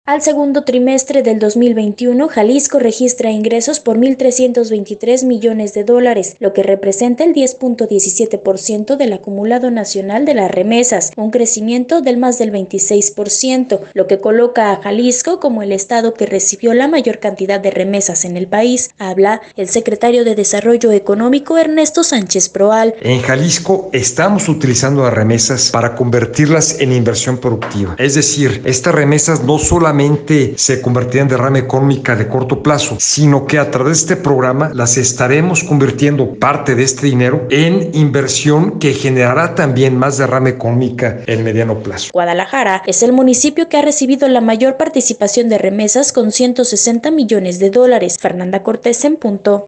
Al segundo trimestre del 2021, Jalisco registra ingresos por 1.323 millones de dólares, lo que representa el 10.17% del acumulado nacional de las remesas, un crecimiento del más del 26%, lo que coloca a Jalisco como el estado que recibió la mayor cantidad de remesas en el país. Habla el secretario de Desarrollo Económico, Ernesto Sánchez Proal. En Jalisco estamos utilizando las remesas para convertirlas en inversión productiva. Es decir, estas remesas no solamente se convertirán en derrama económica de corto plazo, sino que a través de este programa las estaremos convirtiendo parte de este dinero en inversión que generará también más derrama económica en mediano plazo. Guadalajara es el municipio que ha recibido la mayor participación de remesas con 160 millones de dólares. Fernanda Cortés en punto.